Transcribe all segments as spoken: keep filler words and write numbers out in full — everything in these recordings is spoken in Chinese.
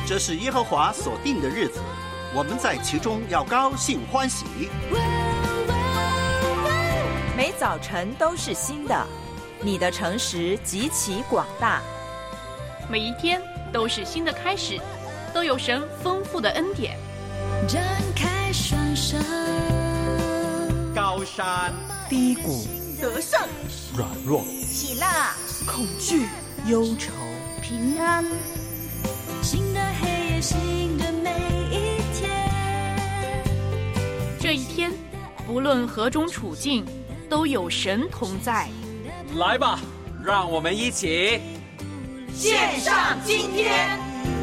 这是耶和华所定的日子，我们在其中要高兴欢喜。 每早晨都是新的，你的诚实极其广大。 每一天都是新的开始，都有神丰富的恩典。 张开双手， 高山低谷， 得胜， 软弱， 喜乐， 恐惧，忧愁， 平安。 新的黑夜，新的每一天。 这一天，不论何种处境，都有神同在。 来吧，让我们一起献上今天。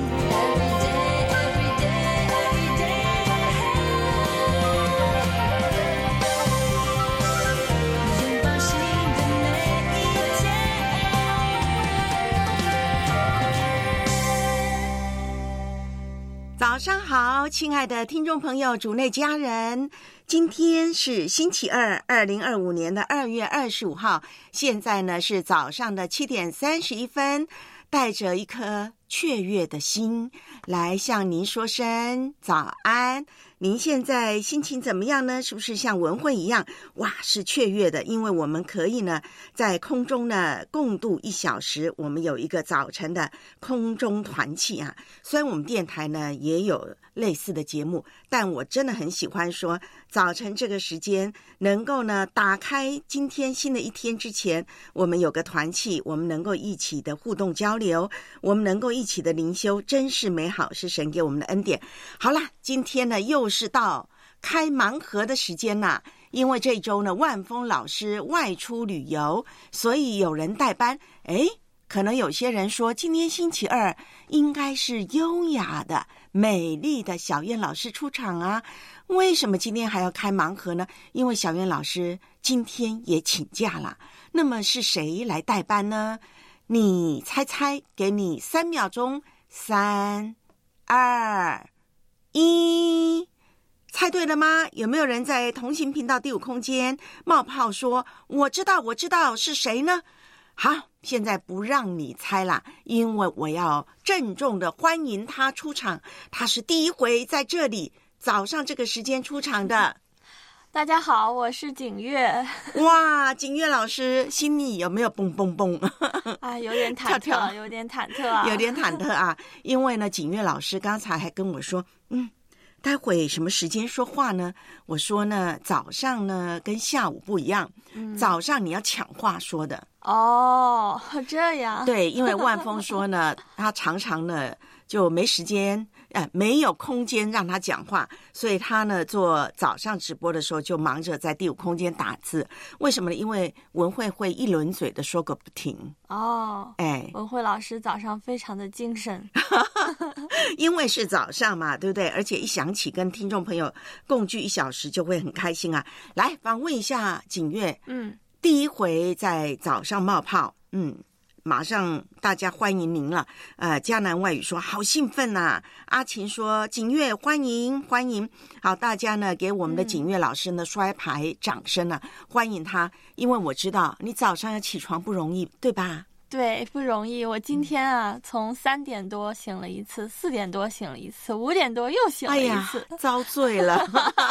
早上好，亲爱的听众朋友，主内家人，今天是星期二，二零二五年的二月二十五号，现在呢是早上的七点三十一分，带着一颗雀跃的心来向您说声早安。您现在心情怎么样呢？是不是像文慧一样，哇，是雀跃的？因为我们可以呢在空中呢共度一小时，我们有一个早晨的空中团契啊。虽然我们电台呢也有类似的节目，但我真的很喜欢说早晨这个时间能够呢打开今天新的一天之前，我们有个团契，我们能够一起的互动交流，我们能够一起的灵修，真是美好，是神给我们的恩典。好啦，今天呢又是到开盲盒的时间啦，因为这周呢万峰老师外出旅游，所以有人代班。诶，可能有些人说今天星期二应该是优雅的美丽的小燕老师出场啊，为什么今天还要开盲盒呢？因为小燕老师今天也请假了。那么是谁来代班呢？你猜猜，给你三秒钟，三二一，猜对了吗？有没有人在同行频道第五空间冒泡说我知道我知道是谁呢？好，现在不让你猜啦，因为我要郑重的欢迎他出场，他是第一回在这里早上这个时间出场的。 大家好，我是景月。 哇，景月老师心里有没有蹦蹦蹦啊，有点忐忑， 跳跳有点忐忑啊， 有点忐忑啊。因为呢，景月老师刚才还跟我说，嗯，待会什么时间说话呢？我说呢，早上呢跟下午不一样，嗯、早上你要抢话说的。 哦，这样。 对，因为万峰说呢，他常常呢就没时间，呃，没有空间让他讲话，所以他呢做早上直播的时候就忙着在第五空间打字。为什么呢？因为文慧会一轮嘴的说个不停。 哦， 哎， 文慧老师早上非常的精神， 因为是早上嘛，对不对？而且一想起跟听众朋友共聚一小时，就会很开心啊。来访问一下景月， 嗯， 第一回在早上冒泡，嗯。马上大家欢迎您了，呃，迦南外语说好兴奋啊，阿琴说景月欢迎欢迎，好，大家呢给我们的景月老师呢摔牌掌声啊，欢迎他，因为我知道你早上要起床不容易，对吧？ 对，不容易。我今天啊，从三点多醒了一次，四点多醒了一次，五点多又醒了一次， 哎呀，遭罪了。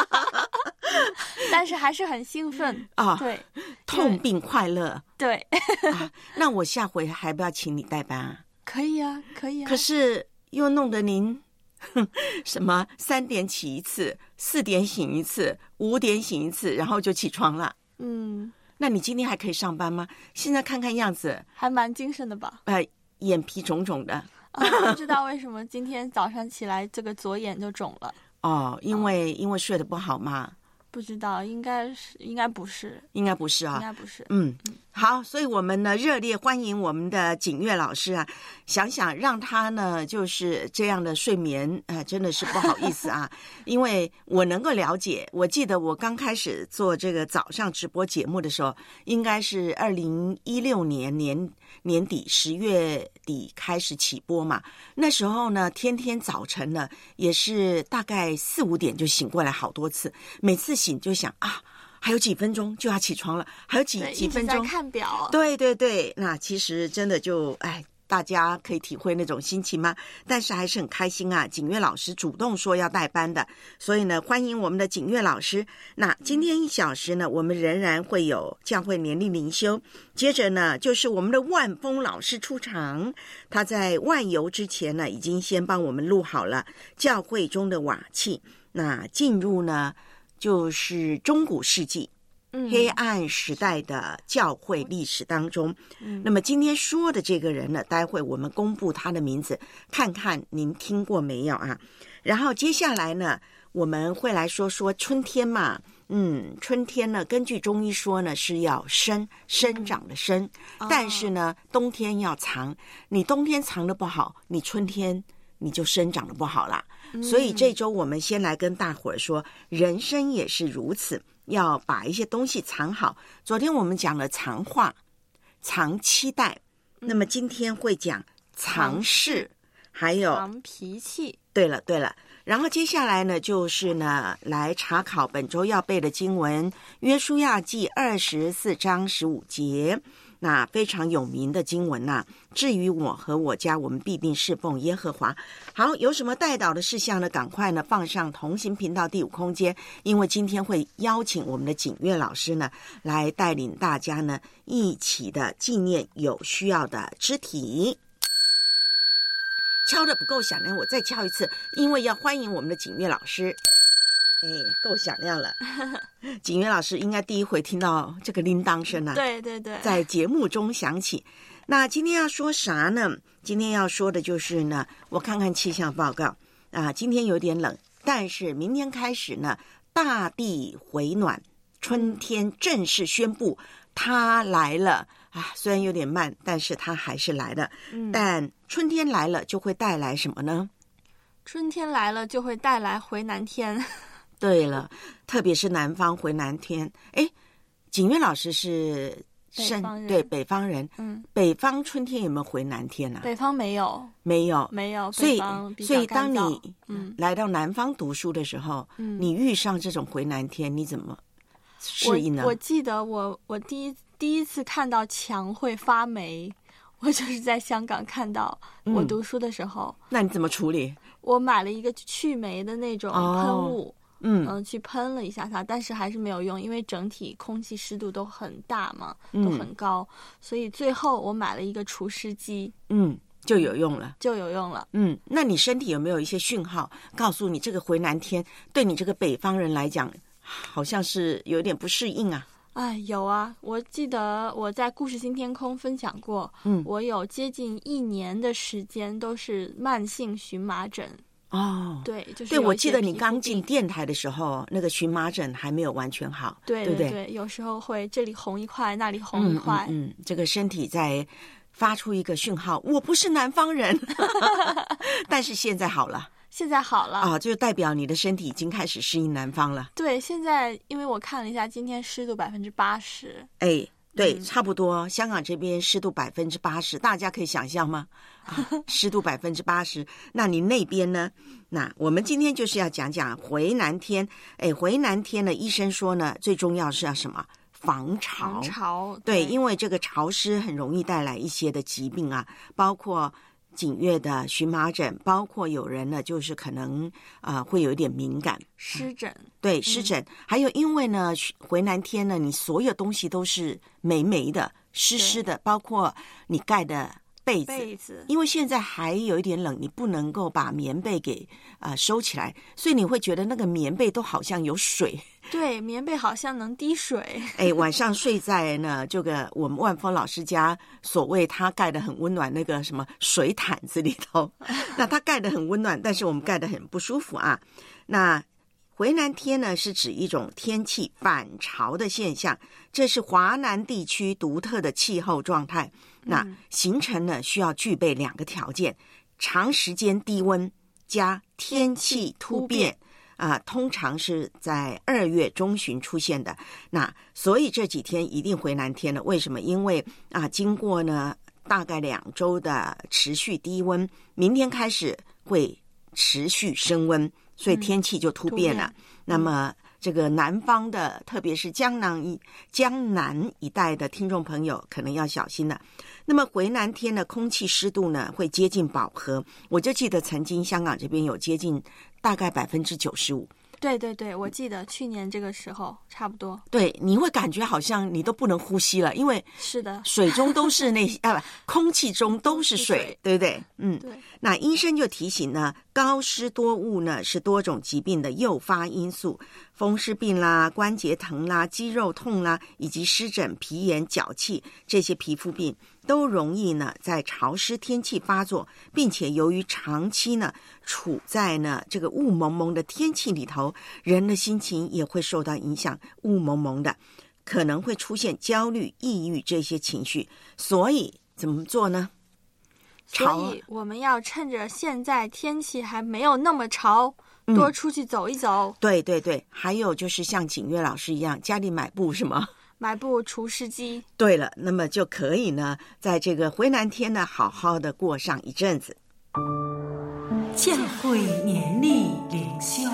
但是还是很兴奋啊、哦！ 对， 痛并快乐。 对、 啊，那我下回还不要请你代班啊？ 可以啊，可以啊。 可是又弄得您什么三点起一次，四点醒一次，五点醒一次，然后就起床了。 嗯， 那你今天还可以上班吗？现在看看样子， 还蛮精神的吧？ 呃，眼皮肿肿的。 啊、不知道为什么今天早上起来这个左眼就肿了。 哦，因为、哦、因为睡得不好嘛。 不知道，应该是，应该不是， 应该不是啊， 应该不是。 嗯，好，所以我们呢热烈欢迎我们的景月老师啊，想想让他呢就是这样的睡眠，呃，真的是不好意思啊，因为我能够了解，我记得我刚开始做这个早上直播节目的时候，应该是二零一六年年年底十月底开始起播嘛，那时候呢，天天早晨呢也是大概四五点就醒过来好多次，每次醒就想啊，还有几分钟就要起床了，还有几几分钟， 一直在看表。 对对对，那其实真的就哎。 大家可以体会那种心情吗？但是还是很开心啊，景岳老师主动说要带班的，所以呢，欢迎我们的景岳老师。那今天一小时呢，我们仍然会有教会年历灵修，接着呢，就是我们的万峰老师出场。他在万游之前呢，已经先帮我们录好了教会中的瓦器。那进入呢，就是中古世纪。黑暗时代的教会历史当中，嗯、那么今天说的这个人呢，待会我们公布他的名字，看看您听过没有啊？然后接下来呢，我们会来说说春天嘛，嗯，春天呢，根据中医说呢是要生生长的生，嗯、但是呢，冬天要藏，你冬天藏的不好，你春天你就生长的不好啦。嗯、所以这周我们先来跟大伙儿说，人生也是如此。要把一些东西藏好。昨天我们讲了藏画、藏期待，嗯、那么今天会讲藏事，还有藏脾气。 对了，对了。然后接下来呢，就是呢，来查考本周要背的经文，《约书亚记》二十四章十五节。那非常有名的经文呐、啊，至于我和我家，我们必定侍奉耶和华。好，有什么带导的事项呢？赶快呢放上同行频道第五空间，因为今天会邀请我们的景岳老师呢，来带领大家呢一起的纪念有需要的肢体。敲的不够响亮，我再敲一次，因为要欢迎我们的景岳老师。哎，够响亮了。景岳老师应该第一回听到这个铃铛声啊， 对对对， 在节目中响起。那今天要说啥呢？今天要说的就是呢，我看看气象报告啊，今天有点冷，但是明天开始呢，大地回暖，春天正式宣布它来了啊！虽然有点慢，但是它还是来了。嗯，但春天来了就会带来什么呢？ 春天来了就会带来回南天。 对了，特别是南方回南天。哎，景岳老师是北方人， 对北方人。嗯，北方春天有没有回南天啊？ 北方没有， 没有， 没有。 所以， 北方比较所以当干燥你嗯来到南方读书的时候，嗯，你遇上这种回南天，你怎么适应呢？ 我我记得我我第一第一次看到墙会发霉，我就是在香港看到，我读书的时候。 嗯、那你怎么处理？ 我买了一个去霉的那种喷雾。 哦嗯嗯，去喷了一下它，但是还是没有用，因为整体空气湿度都很大嘛， 嗯、 都很高，所以最后我买了一个除湿机， 嗯，就有用了， 就有用了。 嗯，那你身体有没有一些讯号告诉你，这个回南天对你这个北方人来讲，好像是有点不适应啊？ 哎，有啊，我记得我在故事新天空分享过， 嗯， 我有接近一年的时间都是慢性荨麻疹。 哦， 对，就是对，我记得你刚进电台的时候，那个荨麻疹还没有完全好， 对对不对？ 对，有时候会这里红一块，那里红一块， 嗯，嗯嗯这个身体在发出一个讯号，我不是南方人，但是现在好了， 现在好了啊，就代表你的身体已经开始适应南方了。对， 现在因为我看了一下，今天湿度百分之八十， 哎。对， 嗯、 差不多。香港这边湿度百分之八十，大家可以想象吗？啊、湿度百分之八十，那你那边呢？那我们今天就是要讲讲回南天。哎，回南天呢，医生说呢，最重要是要什么？防潮。 防潮。 对，对，因为这个潮湿很容易带来一些的疾病啊，包括景岳的荨麻疹，包括有人呢，就是可能啊、呃、会有一点敏感湿疹、嗯， 对湿疹、嗯，还有因为呢回南天呢，你所有东西都是霉霉的、湿湿的，包括你盖的被子， 被子， 因为现在还有一点冷，你不能够把棉被给啊、呃、收起来，所以你会觉得那个棉被都好像有水。 对，棉被好像能滴水。 哎，晚上睡在呢这个我们万峰老师家，所谓他盖得很温暖那个什么水毯子里头，那他盖得很温暖，但是我们盖得很不舒服啊。那回南天呢，是指一种天气反潮的现象，这是华南地区独特的气候状态。那形成呢，需要具备两个条件：长时间低温加天气突变。啊、呃，通常是在二月中旬出现的。那所以这几天一定回南天了。为什么？因为啊、呃，经过呢大概两周的持续低温，明天开始会持续升温，所以天气就突变了。嗯、那么这个南方的，特别是江南一江南一带的听众朋友可能要小心了。那么回南天的空气湿度呢会接近饱和，我就记得曾经香港这边有接近大概百分之九十五。 对对对，我记得去年这个时候差不多。 对，你会感觉好像你都不能呼吸了，因为是的， 水中都是那啊不，空气中都是水， 水对不对？嗯， 对。 那医生就提醒呢，高湿多雾呢是多种疾病的诱发因素，风湿病啦、关节疼啦、肌肉痛啦，以及湿疹、皮炎、脚气这些皮肤病都容易呢在潮湿天气发作，并且由于长期呢处在呢这个雾蒙蒙的天气里头，人的心情也会受到影响，雾蒙蒙的，可能会出现焦虑、抑郁这些情绪。所以怎么做呢？ 所以我们要趁着现在天气还没有那么潮， 嗯、 多出去走一走。 对对对，还有就是像景岳老师一样，家里买部什么？ 买部除湿机。 对了，那么就可以呢，在这个回南天呢，好好的过上一阵子。 教会年历灵修，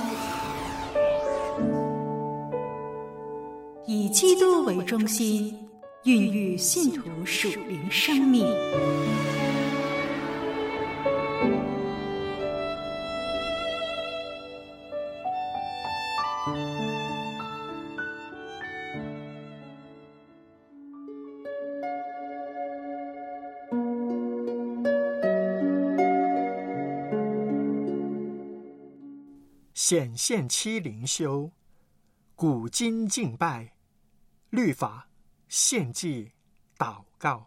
以基督为中心，孕育信徒属灵生命。 显现期灵修，古今敬拜，律法、献祭、祷告。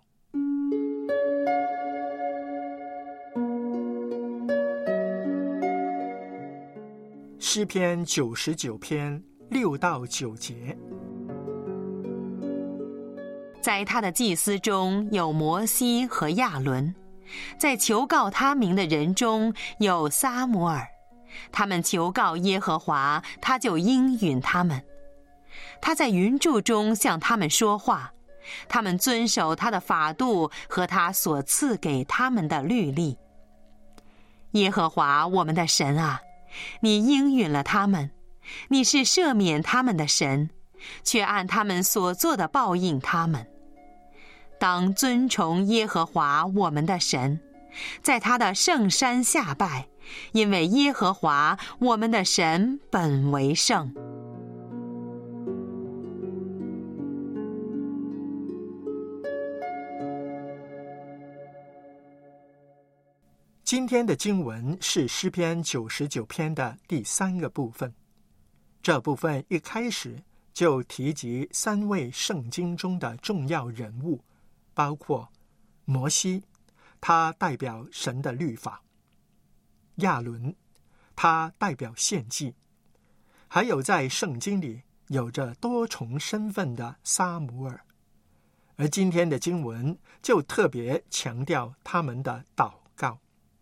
诗篇九十九篇六到九节。 在他的祭司中有摩西和亚伦，在求告他名的人中有撒母耳。他们求告耶和华，他就应允他们。他在云柱中向他们说话，他们遵守他的法度和他所赐给他们的律例。耶和华我们的神啊，你应允了他们，你是赦免他们的神，却按他们所做的报应他们。当尊崇耶和华我们的神，在他的圣山下拜，因为耶和华我们的神本为圣。 今天的经文是诗篇九十九篇的第三个部分。这部分一开始就提及三位圣经中的重要人物，包括摩西，他代表神的律法；亚伦，他代表献祭；还有在圣经里有着多重身份的撒母耳。而今天的经文就特别强调他们的祷告。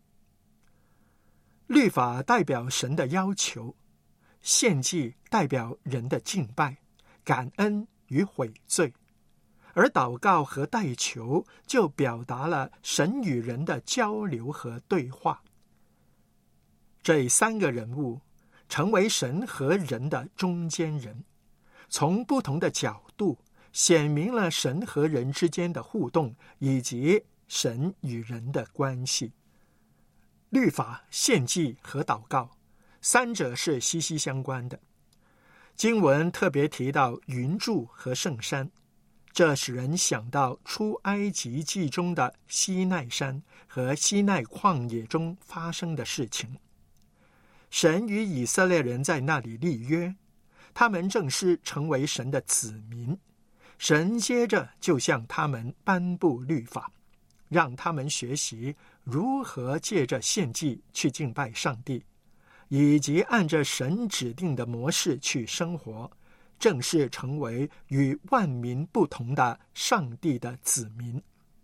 律法代表神的要求，献祭代表人的敬拜、感恩与悔罪，而祷告和代求就表达了神与人的交流和对话。这三个人物成为神和人的中间人，从不同的角度显明了神和人之间的互动以及神与人的关系。律法、献祭和祷告，三者是息息相关的。经文特别提到云柱和圣山，这使人想到出埃及记中的西奈山和西奈旷野中发生的事情。神与以色列人在那里立约，他们正式成为神的子民。神接着就向他们颁布律法，让他们学习如何借着献祭去敬拜上帝，以及按着神指定的模式去生活，正式成为与万民不同的上帝的子民。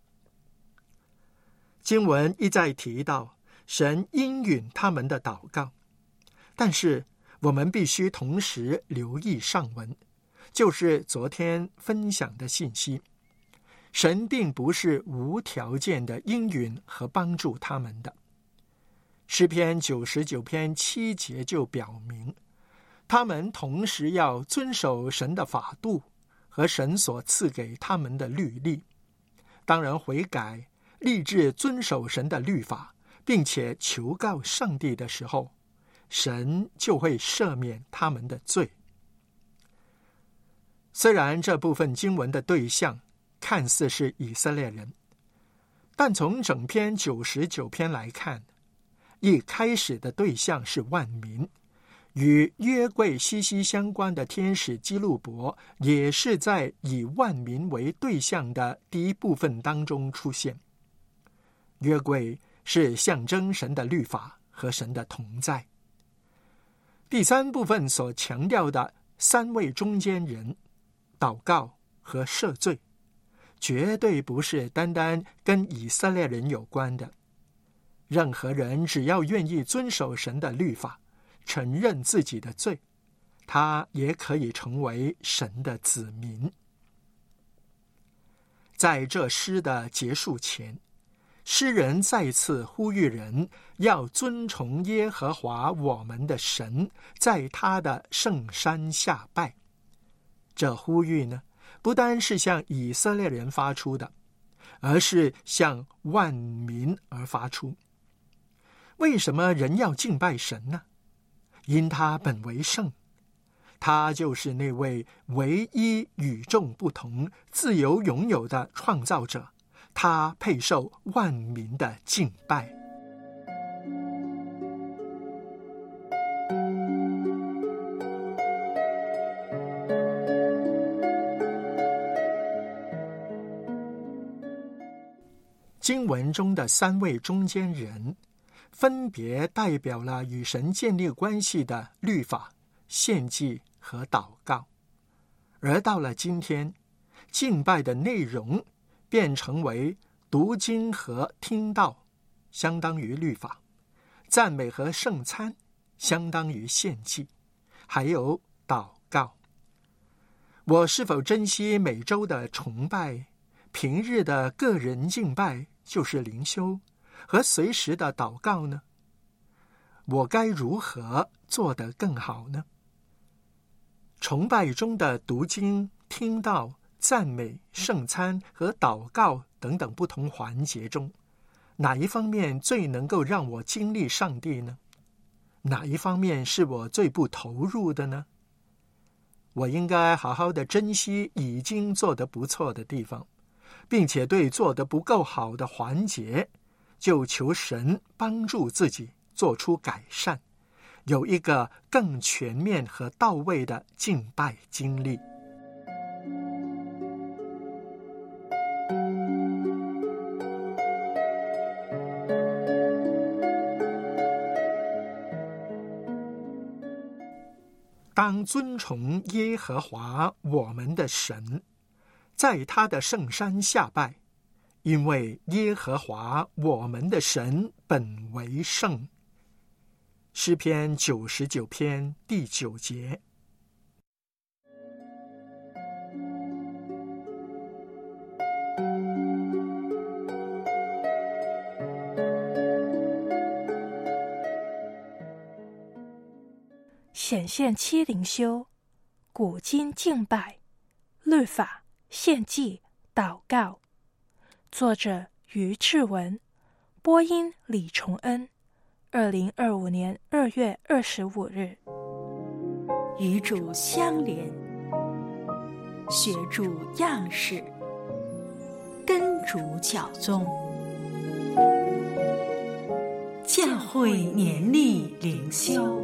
经文一再提到神应允他们的祷告，但是我们必须同时留意上文，就是昨天分享的信息。神并不是无条件的应允和帮助他们的。诗篇九十九篇七节就表明， 他们同时要遵守神的法度和神所赐给他们的律例。当人悔改，立志遵守神的律法，并且求告上帝的时候，神就会赦免他们的罪。虽然这部分经文的对象看似是以色列人，但从整篇九十九篇来看，一开始的对象是万民，与约柜息息相关的天使基路伯也是在以万民为对象的第一部分当中出现。约柜是象征神的律法和神的同在。第三部分所强调的三位中间人，祷告和赦罪，绝对不是单单跟以色列人有关的。任何人只要愿意遵守神的律法，承认自己的罪，他也可以成为神的子民。在这诗的结束前，诗人再次呼吁人要遵从耶和华我们的神，在他的圣山下拜。这呼吁呢，不单是向以色列人发出的，而是向万民而发出。为什么人要敬拜神呢？因他本为圣，他就是那位唯一与众不同、自由拥有的创造者，他配受万民的敬拜。经文中的三位中间人，分别代表了与神建立关系的律法、献祭和祷告。而到了今天，敬拜的内容变成为读经和听道，相当于律法；赞美和圣餐，相当于献祭；还有祷告。我是否珍惜每周的崇拜，平日的个人敬拜就是灵修，和随时的祷告呢？我该如何做得更好呢？崇拜中的读经、听道、赞美、圣餐和祷告等等不同环节中，哪一方面最能够让我经历上帝呢？哪一方面是我最不投入的呢？我应该好好的珍惜已经做得不错的地方，并且对做得不够好的环节，就求神帮助自己做出改善，有一个更全面和到位的敬拜经历。当尊崇耶和华我们的神，在他的圣山下拜，因为耶和华我们的神本为圣。诗篇九十九篇第九节。 显现七灵修、古今敬拜、律法、献祭、祷告。作者于志文，播音李崇恩。二零二五年二月二十五日。 与主相连，学主样式，跟主教宗。教会年历灵修。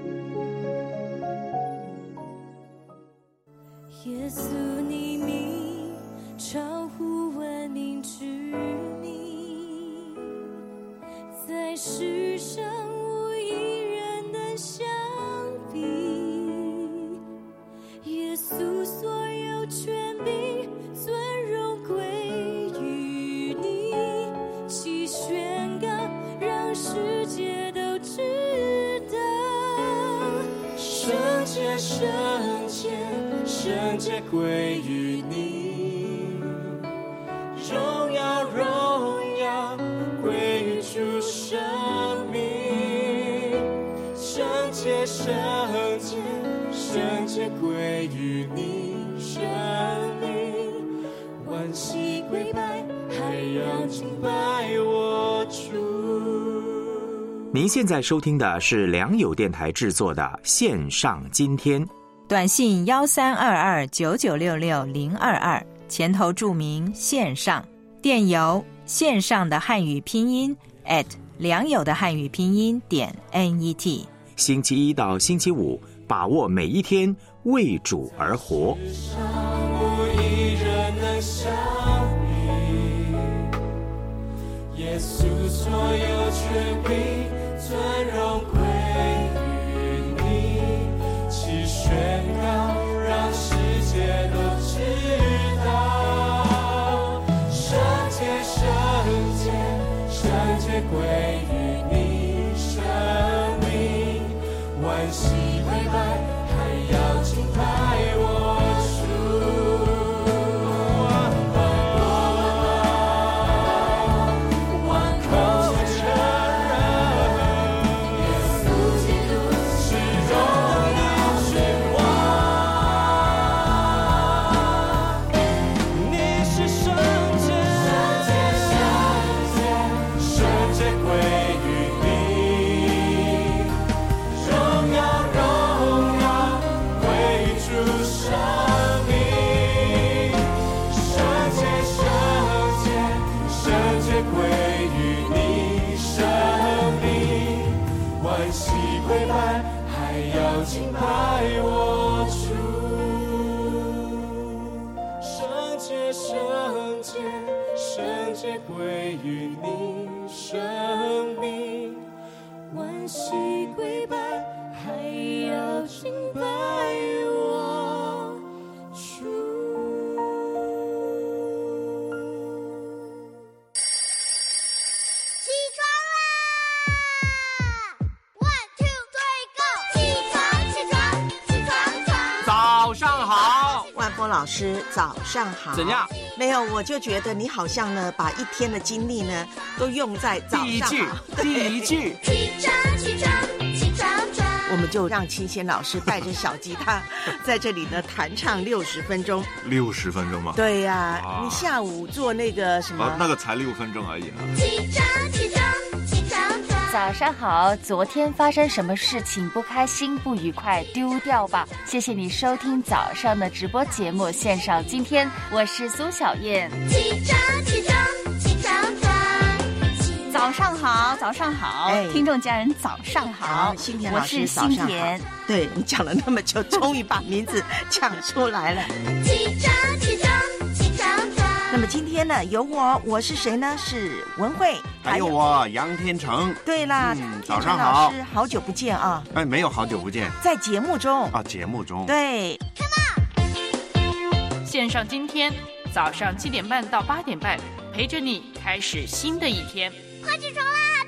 耶稣你名超乎万民之名，在世上无一人能相比。耶稣所有权柄尊荣归于你，其宣告让世界都知道。圣洁圣洁圣洁归于你，荣耀荣耀归于主生命。圣洁圣洁圣洁归于你，生命欢喜跪拜，还要敬拜我主。 您现在收听的是良友电台制作的线上今天， 短信幺三二二九九六六零二二，前头注明线上，电邮线上的汉语拼音 at 良友的汉语拼音点 net。 星期一到星期五，把握每一天，为主而活。 无一人能像你，耶稣所有权柄尊荣归于你，其宣告让世界都知道，圣洁圣洁圣洁归于你，生命欢喜跪拜，还要敬拜我主。万口承认，耶稣基督是荣耀君王，你是圣洁，圣洁圣洁圣洁归于你，荣耀荣耀归主生命，圣洁圣洁圣洁归于你，生命欢喜跪拜，还要敬拜我主。圣洁圣洁圣洁归于你，生命欢喜跪拜，还要敬拜我主。 起床啦 ！One two three go！ 起床起床起床床！ 早上好， 万波老师，早上好。 怎样？ 没有，我就觉得你好像呢，把一天的精力呢，都用在早上好。 第一句，第一句。 起床起床起床床！ 我们就让清贤老师带着小吉他，在这里呢弹唱六十分钟。 六十分钟吗？ 对呀、啊啊， 你下午做那个什么？ 啊、那个才六分钟而已啊。 起床起床起床床！ 早上好，昨天发生什么事情不开心不愉快丢掉吧。谢谢你收听早上的直播节目线上今天，我是苏小燕。 起床起床起床床！ 早上好，早上好， 哎、 听众家人早上好， 新田老师我是新田。 对，你讲了那么久，终于把名字讲出来了。 起床起床起床床！ 那么今天呢，有我，我是谁呢？是文慧， 还有我杨天成。 对啦， 嗯、早上好，老师好久不见啊！ 哎，没有好久不见， 在节目中啊，节目中对。 线上今天早上七点半到八点半，陪着你开始新的一天。 快起床啦！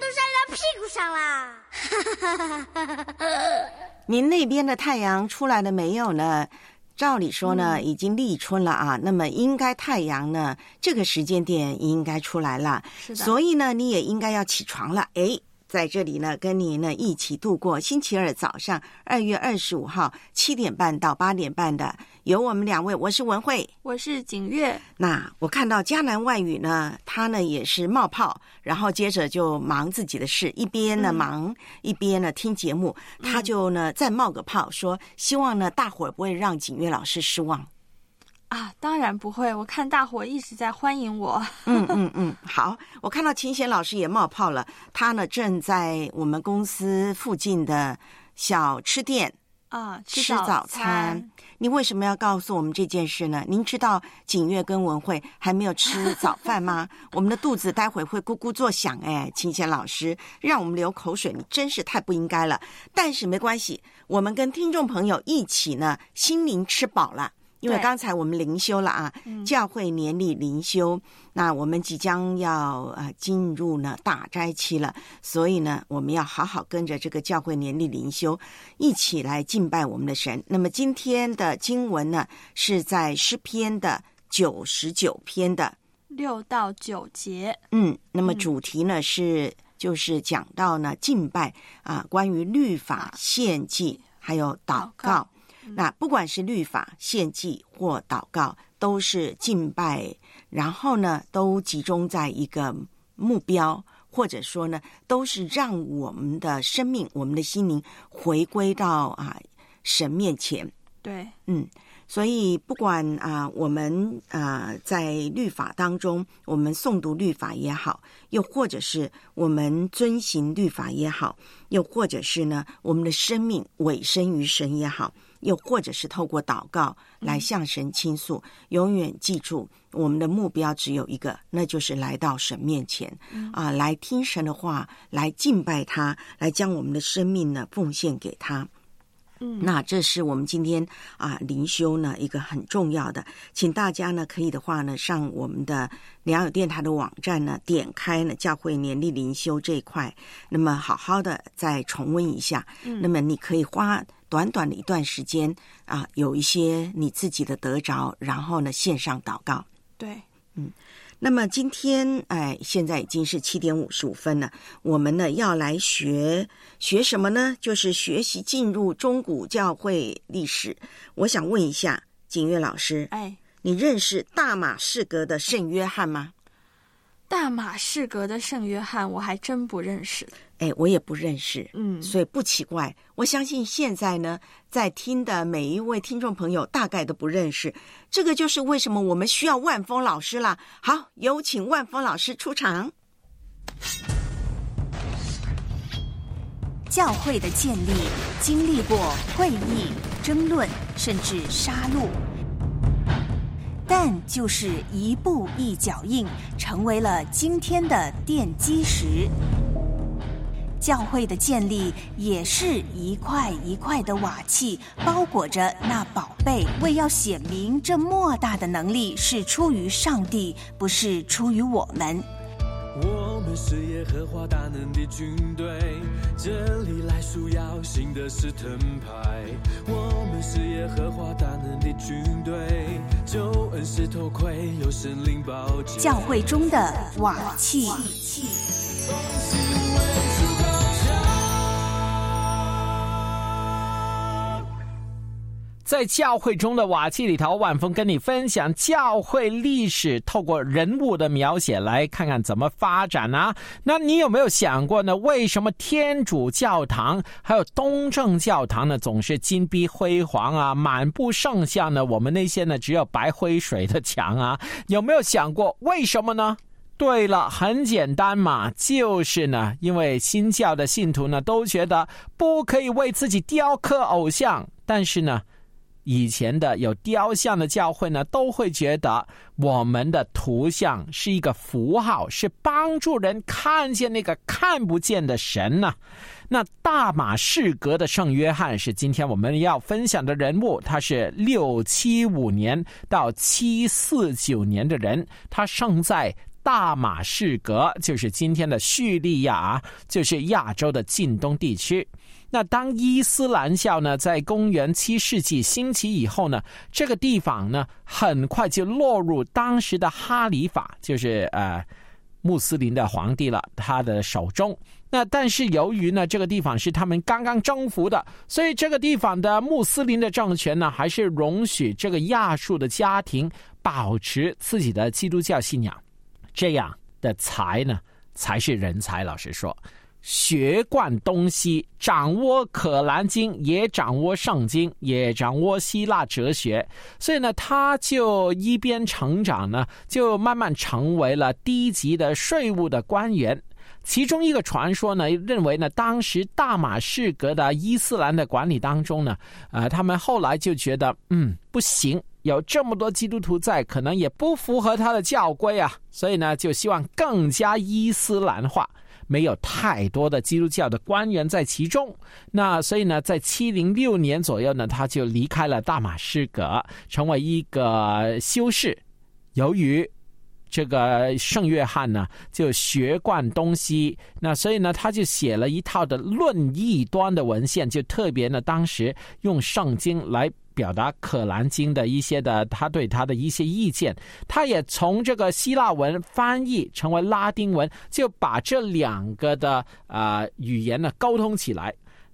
太阳都晒到屁股上啦！ 您那边的太阳出来了没有呢？照理说呢，嗯、已经立春了啊，那么应该太阳呢这个时间点应该出来了， 是的， 所以呢你也应该要起床了。哎，在这里呢跟你呢一起度过星期二早上二月二十五号七点半到八点半的，有我们两位，我是文慧， 我是景月。 那我看到迦南外语呢，他呢也是冒泡，然后接着就忙自己的事，一边呢忙、嗯、一边呢听节目，他就呢再冒个泡，说希望呢大伙儿不会让景月老师失望啊。当然不会，我看大伙一直在欢迎我。 嗯嗯嗯，好，我看到秦贤老师也冒泡了，他呢正在我们公司附近的小吃店啊吃早餐。你为什么要告诉我们这件事呢？您知道景月跟文慧还没有吃早饭吗？我们的肚子待会会咕咕作响。哎，秦贤老师让我们流口水，你真是太不应该了。但是没关系，我们跟听众朋友一起呢，心灵吃饱了。因为刚才我们灵修了啊，教会年历灵修，那我们即将要呃进入呢大斋期了，所以呢我们要好好跟着这个教会年历灵修一起来敬拜我们的神。那么今天的经文呢是在诗篇的九十九篇的六到九节。 嗯，那么主题呢、嗯、是就是讲到呢敬拜啊，关于律法、献祭还有祷告。 那不管是律法、献祭或祷告，都是敬拜，然后呢，都集中在一个目标，或者说呢，都是让我们的生命、我们的心灵回归到啊神面前。 对， 嗯。所以不管啊、呃，我们啊、呃、在律法当中，我们诵读律法也好，又或者是我们遵行律法也好，又或者是呢我们的生命委身于神也好，又或者是透过祷告来向神倾诉，嗯、永远记住我们的目标只有一个，那就是来到神面前啊、嗯呃，来听神的话，来敬拜他，来将我们的生命呢奉献给他。嗯，那这是我们今天啊灵修呢一个很重要的，请大家呢可以的话呢上我们的良友电台的网站呢，点开呢教会年历灵修这一块，那么好好的再重温一下。嗯，那么你可以花短短的一段时间啊，有一些你自己的得着，然后呢线上祷告。 对， 嗯。那么今天哎，现在已经是七点五十五分了。我们呢要来学学什么呢？就是学习进入中古教会历史。我想问一下景岳老师， 哎， 你认识大马士革的圣约翰吗？ 大马士革的圣约翰我还真不认识。 哎，我也不认识， 嗯， 所以不奇怪。我相信现在呢，在听的每一位听众朋友大概都不认识。这个就是为什么我们需要万峰老师啦。好，有请万峰老师出场。 教会的建立经历过会议、争论，甚至杀戮，但就是一步一脚印，成为了今天的奠基石。教会的建立也是一块一块的瓦器包裹着那宝贝，为要显明这莫大的能力是出于上帝，不是出于我们。 我们是耶和华大能的军队，这里来属要行的是盾牌。我们是耶和华大能的军队，救恩是头盔，有神灵宝剑。 教会中的瓦器。 在教会中的瓦器里头，万峰跟你分享教会历史，透过人物的描写来看看怎么发展啊。那你有没有想过呢？为什么天主教堂还有东正教堂呢总是金碧辉煌啊，满布圣像呢？我们那些呢只有白灰水的墙啊？有没有想过为什么呢？对了，很简单嘛，就是呢，因为新教的信徒呢都觉得不可以为自己雕刻偶像，但是呢以前的有雕像的教会呢，都会觉得我们的图像是一个符号，是帮助人看见那个看不见的神呢、啊。那大马士革的圣约翰是今天我们要分享的人物，他是六七五年到七四九年的人，他生在大马士革，就是今天的叙利亚，就是亚洲的近东地区。那当伊斯兰教呢在公元七世纪兴起以后呢，这个地方呢很快就落入当时的哈里法，就是呃穆斯林的皇帝了，他的手中。那但是由于呢这个地方是他们刚刚征服的，所以这个地方的穆斯林的政权呢还是容许这个亚述的家庭保持自己的基督教信仰。这样的才呢才是人才，老实说，学贯东西，掌握可兰经，也掌握圣经，也掌握希腊哲学，所以呢他就一边成长呢，就慢慢成为了低级的税务的官员。其中一个传说呢认为呢，当时大马士革的伊斯兰的管理当中呢，呃，他们后来就觉得嗯不行，有这么多基督徒在，可能也不符合他的教规啊，所以呢就希望更加伊斯兰化，没有太多的基督教的官员在其中。那所以呢在七零六年左右呢，他就离开了大马士革，成为一个修士。由于这个圣约翰呢就学贯东西，那所以呢他就写了一套的论异端的文献，就特别呢当时用圣经来表达可兰经的一些的他对他的一些意见，他也从这个希腊文翻译成为拉丁文，就把这两个的呃语言呢沟通起来。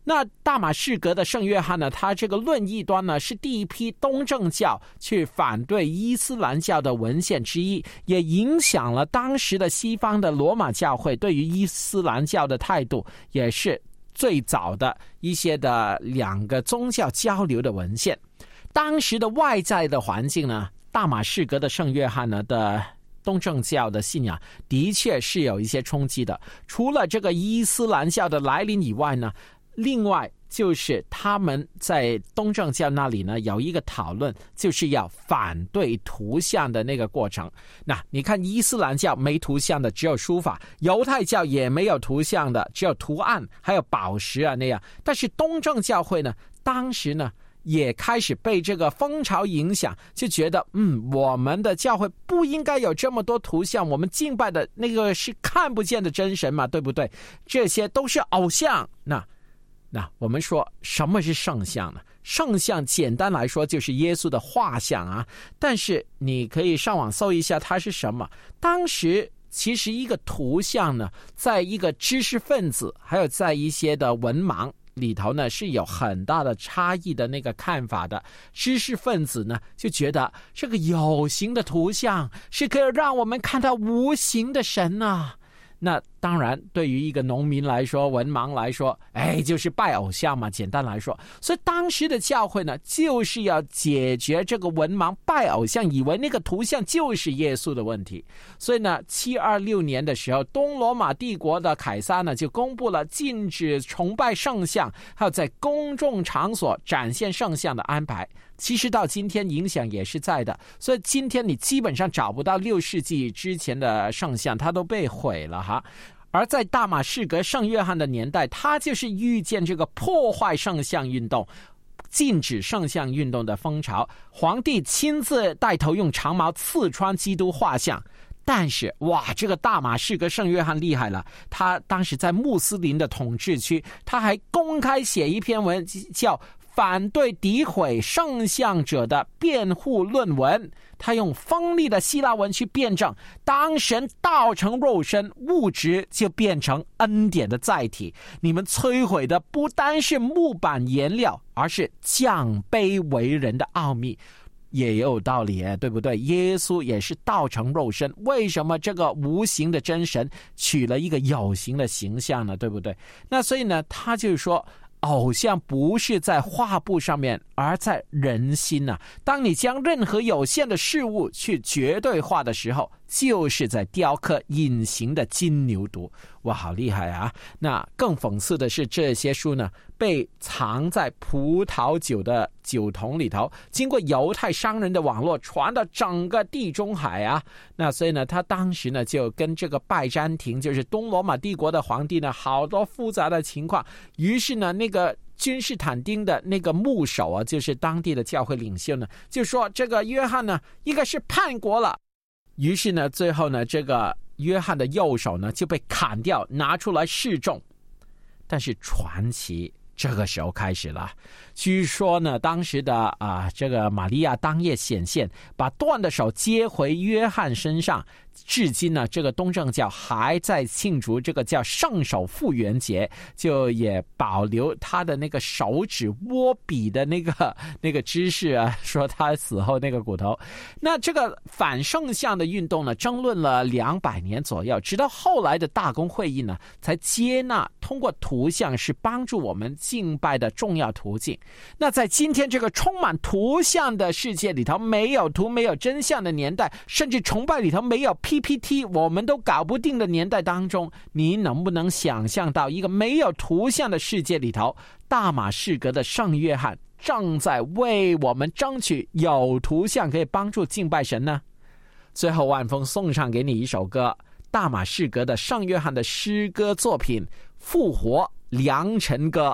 那大马士革的圣约翰呢，他这个论异端呢，是第一批东正教去反对伊斯兰教的文献之一，也影响了当时的西方的罗马教会对于伊斯兰教的态度，也是最早的一些的两个宗教交流的文献。当时的外在的环境呢，大马士革的圣约翰呢的东正教的信仰的确是有一些冲击的。除了这个伊斯兰教的来临以外呢，另外就是他们在东正教那里呢有一个讨论，就是要反对图像的那个过程。那你看伊斯兰教没图像的只有书法，犹太教也没有图像的，只有图案还有宝石啊那样。但是东正教会呢，当时呢也开始被这个风潮影响，就觉得嗯，我们的教会不应该有这么多图像，我们敬拜的那个是看不见的真神嘛，对不对？这些都是偶像。那那我们说什么是圣像呢？圣像简单来说就是耶稣的画像啊，但是你可以上网搜一下它是什么。当时其实一个图像呢，在一个知识分子还有在一些的文盲里头呢是有很大的差异的那个看法的。知识分子呢就觉得这个有形的图像是可以让我们看到无形的神啊。那当然对于一个农民来说，文盲来说，哎，就是拜偶像嘛，简单来说。所以当时的教会呢就是要解决这个文盲拜偶像以为那个图像就是耶稣的问题。所以呢七二六年的时候，东罗马帝国的凯撒呢就公布了禁止崇拜圣像还有在公众场所展现圣像的安排。其实到今天影响也是在的，所以今天你基本上找不到六世纪之前的圣像，它都被毁了哈。而在大马士革圣约翰的年代，他就是预见这个破坏圣像运动、禁止圣像运动的风潮，皇帝亲自带头用长矛刺穿基督画像。但是哇，这个大马士革圣约翰厉害了，他当时在穆斯林的统治区，他还公开写一篇文叫反对诋毁圣像者的辩护论文。他用锋利的希腊文去辩证，当神道成肉身，物质就变成恩典的载体。你们摧毁的不单是木板颜料，而是降卑为人的奥秘。也有道理，对不对？耶稣也是道成肉身，为什么这个无形的真神取了一个有形的形象呢？对不对？那所以呢，他就说偶像不是在画布上面，而在人心啊。当你将任何有限的事物去绝对化的时候，就是在雕刻隐形的金牛犊。哇，好厉害啊！那更讽刺的是，这些书呢被藏在葡萄酒的酒桶里头，经过犹太商人的网络传到整个地中海啊。那所以呢，他当时呢就跟这个拜占庭，就是东罗马帝国的皇帝呢，好多复杂的情况。于是呢，那个君士坦丁的那个牧首啊，就是当地的教会领袖呢，就说这个约翰呢应该是叛国了。于是呢，最后呢，这个约翰的右手呢就被砍掉，拿出来示众。但是传奇这个时候开始了。据说呢，当时的啊、呃、这个玛利亚当夜显现，把断的手接回约翰身上。至今呢，这个东正教还在庆祝这个叫圣手复原节，就也保留他的那个手指握笔的那个那个姿势啊，说他死后那个骨头。那这个反圣像的运动呢，争论了两百年左右，直到后来的大公会议呢，才接纳通过图像是帮助我们敬拜的重要途径。那在今天这个充满图像的世界里头，没有图没有真相的年代，甚至崇拜里头没有P P T 我们都搞不定的年代当中，你能不能想象到一个没有图像的世界里头，大马士革的圣约翰正在为我们争取有图像可以帮助敬拜神呢？最后万峰送上给你一首歌，大马士革的圣约翰的诗歌作品《复活良辰歌》。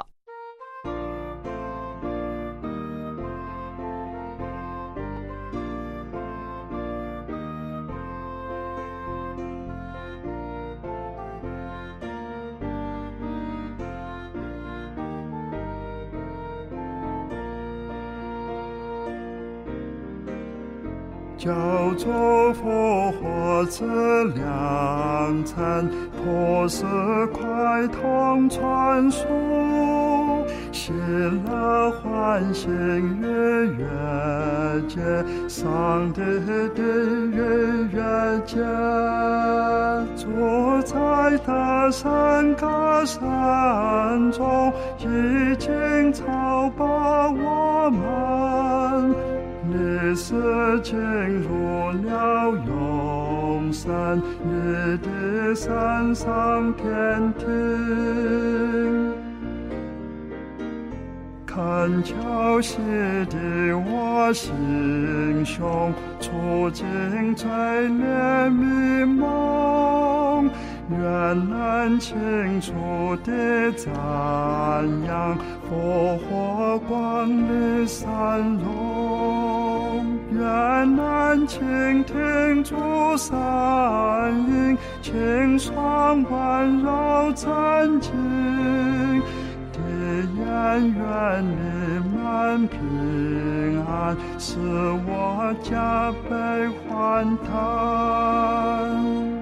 叫做复活之良辰，破石块同传说。 喜乐欢欣日月节，上帝的日月节，坐在大山高山中，已经超拔我们，你是进入了永生，你的山上天庭。看潮汐的我心胸，处境最烈迷蒙，愿能清楚地赞扬复活光的善容，愿能倾听主善音，清爽温柔真情，愿愿你们平安，使我加倍欢叹。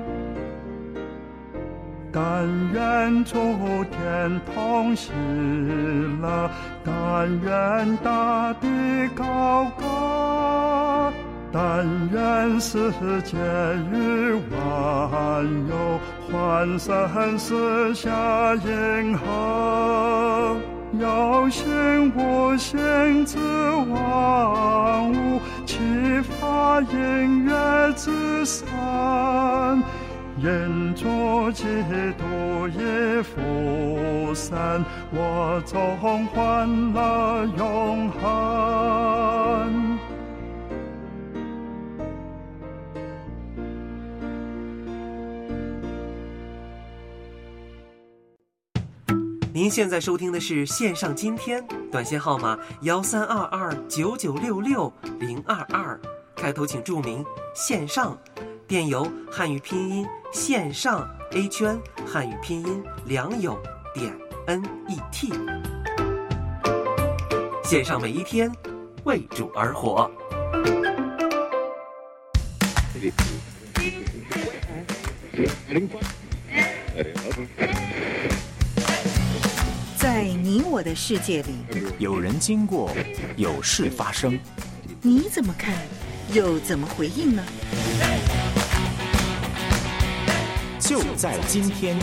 但愿诸天同喜乐，但愿大地高歌，但愿世界与万有欢声四下应和。有形无形之万物，启发音乐之神，因主基督已复生，我中欢乐永恒。 您现在收听的是线上今天，短信号码幺三二二九九六六零二二，开头请注明线上，电邮汉语拼音线上 A 圈汉语拼音良友点 N E T。线上每一天，为主而活。 在你我的世界里， 有人经过，有事发生， 你怎么看，又怎么回应呢？ 就在今天。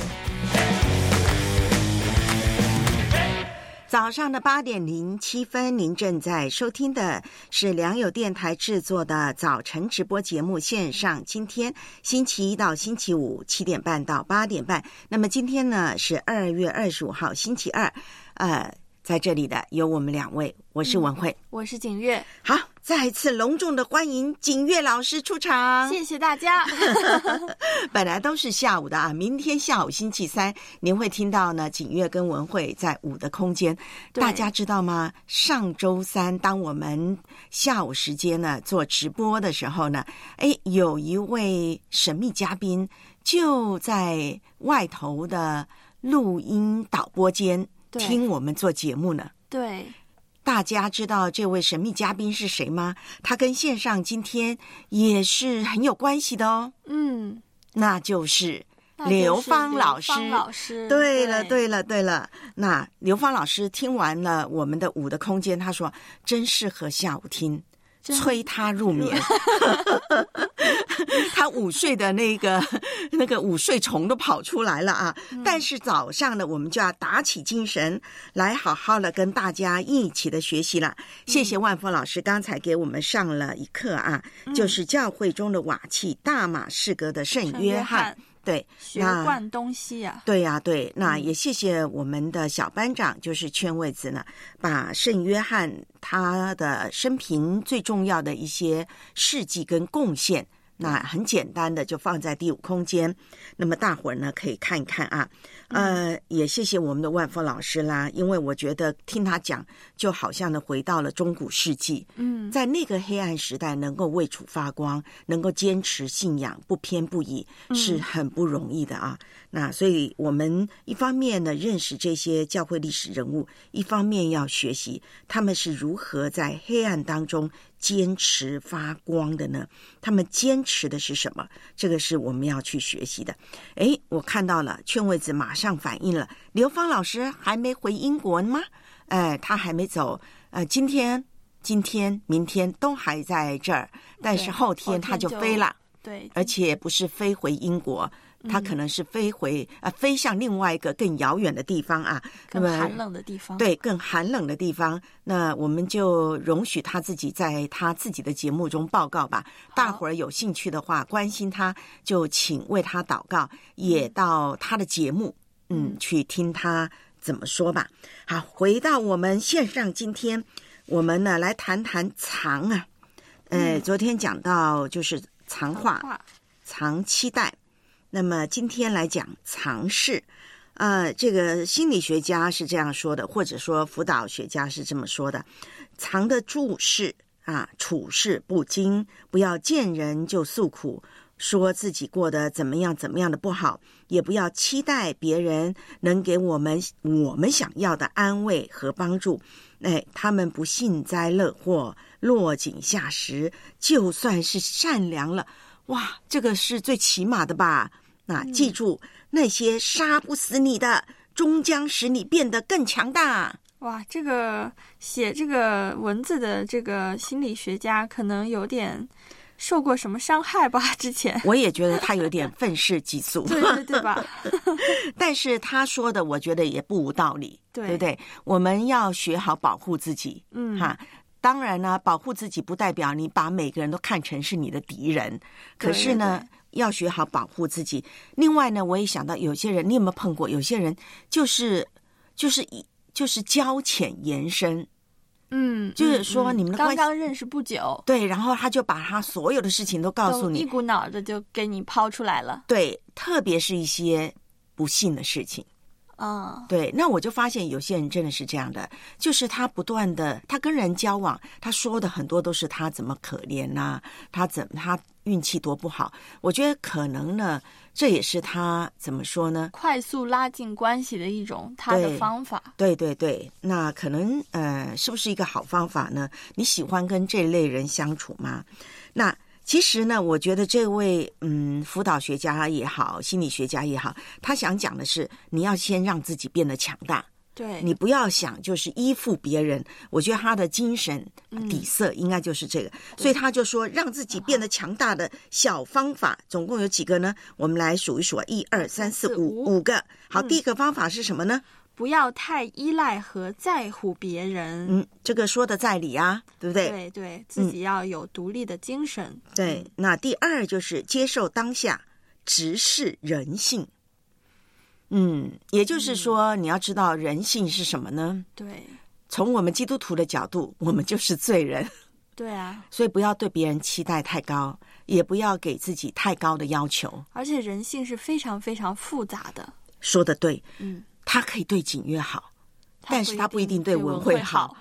早上的八点零七分，您正在收听的是良友电台制作的早晨直播节目线上今天，星期一到星期五七点半到八点半。那么今天呢是二月二十五号星期二，呃，在这里的有我们两位，我是文慧， 嗯、我是景月。 好，再一次隆重的欢迎景月老师出场， 谢谢大家。 本来都是下午的啊，明天下午星期三您会听到呢景月跟文慧在五的空间。大家知道吗？上周三当我们下午时间呢做直播的时候呢，哎，有一位神秘嘉宾就在外头的录音导播间听我们做节目呢。 对， 大家知道这位神秘嘉宾是谁吗？他跟线上今天也是很有关系的哦。 嗯， 那就是刘芳老师。 刘芳老师， 对了，对了，对了。那刘芳老师听完了我们的五的空间，他说真适合下午听，催他入眠。他午睡的那个那个午睡虫都跑出来了啊！嗯、但是早上呢，我们就要打起精神来，好好的跟大家一起的学习了。谢谢万峰老师刚才给我们上了一课啊，嗯、就是教会中的瓦器大马士革的圣约翰。对， 学贯东西啊。 对呀、啊，对，那也谢谢我们的小班长，就是圈位子呢，把圣约翰他的生平最重要的一些事迹跟贡献，那很简单的就放在第五空间，那么大伙儿呢可以看一看啊。呃，也谢谢我们的万峰老师啦，因为我觉得听他讲，就好像呢回到了中古世纪。嗯，在那个黑暗时代，能够为主发光，能够坚持信仰，不偏不倚，是很不容易的啊。嗯、那所以我们一方面呢认识这些教会历史人物，一方面要学习他们是如何在黑暗当中坚持发光的呢？他们坚持的是什么？这个是我们要去学习的。诶，我看到了，劝慰子马上反应了，刘芳老师还没回英国吗？哎，他还没走，呃，今天、今天、明天都还在这儿，但是后天他就飞了， 对， 而且不是飞回英国，他可能是飞回啊、呃，飞向另外一个更遥远的地方啊， 更寒冷的地方。 对，更寒冷的地方。那我们就容许他自己在他自己的节目中报告吧。大伙儿有兴趣的话，关心他，就请为他祷告，也到他的节目，嗯，去听他怎么说吧。好，回到我们线上，今天我们呢来谈谈藏啊。呃，昨天讲到就是藏画、藏期待。那么今天来讲藏事，呃，这个心理学家是这样说的，或者说辅导学家是这么说的：藏的注事啊，处事不惊，不要见人就诉苦，说自己过得怎么样怎么样的不好，也不要期待别人能给我们我们想要的安慰和帮助。哎，他们不幸灾乐祸，落井下石，就算是善良了，哇，这个是最起码的吧？那记住，嗯、那些杀不死你的，终将使你变得更强大。 哇，这个写这个文字的这个心理学家可能有点受过什么伤害吧？之前我也觉得他有点愤世嫉俗， 对对对吧？ 但是他说的，我觉得也不无道理，对, 对不对？我们要学好保护自己，嗯，哈。当然呢，保护自己不代表你把每个人都看成是你的敌人，可是呢，对对对，要学好保护自己。另外呢，我也想到有些人，你有没有碰过？有些人就是就是就是交浅言深， 嗯， 就是说你们的关系刚刚认识不久， 对，然后他就把他所有的事情都告诉你， 一股脑的就给你抛出来了。 对，特别是一些不幸的事情。 啊、 嗯，对，那我就发现有些人真的是这样的，就是他不断的，他跟人交往，他说的很多都是他怎么可怜呐、啊，他怎他运气多不好。我觉得可能呢，这也是他怎么说呢？ 快速拉近关系的一种他的方法。 对对对，那可能呃，是不是一个好方法呢？你喜欢跟这类人相处吗？那。其实呢，我觉得这位嗯辅导学家也好，心理学家也好，他想讲的是，你要先让自己变得强大。 对， 你不要想就是依附别人。我觉得他的精神底色应该就是这个，嗯、所以他就说让自己变得强大的小方法，总共有几个呢？我们来数一数，一二三四五，五个。好，嗯、第一个方法是什么呢？ 不要太依赖和在乎别人。 嗯，这个说的在理啊，对不对？ 对对，自己要有独立的精神。 嗯、对，那第二就是接受当下，直视人性。嗯，也就是说，嗯、你要知道人性是什么呢？ 对， 从我们基督徒的角度，我们就是罪人。 对啊， 所以不要对别人期待太高，也不要给自己太高的要求。 而且人性是非常非常复杂的。 说得对， 嗯。 他可以对景岳好，但是他不一定对文慧好，